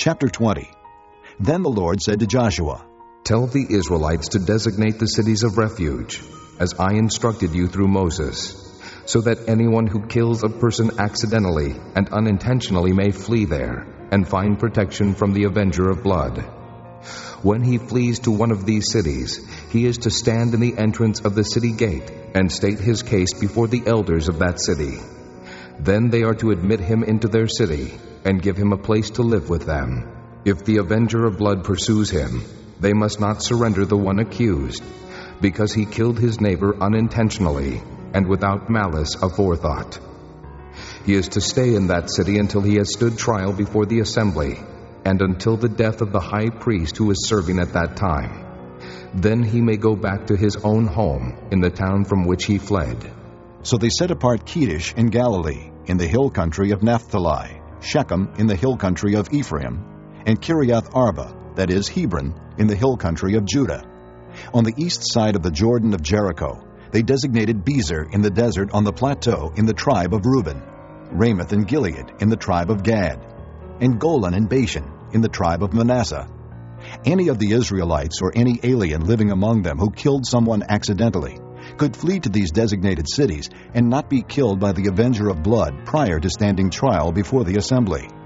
Chapter 20. Then the Lord said to Joshua, Tell the Israelites to designate the cities of refuge, as I instructed you through Moses, so that anyone who kills a person accidentally and unintentionally may flee there and find protection from the avenger of blood. When he flees to one of these cities, he is to stand in the entrance of the city gate and state his case before the elders of that city. Then they are to admit him into their city and give him a place to live with them. If the avenger of blood pursues him, they must not surrender the one accused, because he killed his neighbor unintentionally and without malice aforethought. He is to stay in that city until he has stood trial before the assembly, and until the death of the high priest who is serving at that time. Then he may go back to his own home in the town from which he fled. So they set apart Kedesh in Galilee, in the hill country of Naphtali, Shechem in the hill country of Ephraim, and Kiriath Arba, that is Hebron, in the hill country of Judah. On the east side of the Jordan of Jericho, they designated Bezer in the desert on the plateau in the tribe of Reuben, Ramoth and Gilead in the tribe of Gad, and Golan and Bashan in the tribe of Manasseh. Any of the Israelites or any alien living among them who killed someone accidentally could flee to these designated cities and not be killed by the avenger of blood prior to standing trial before the assembly.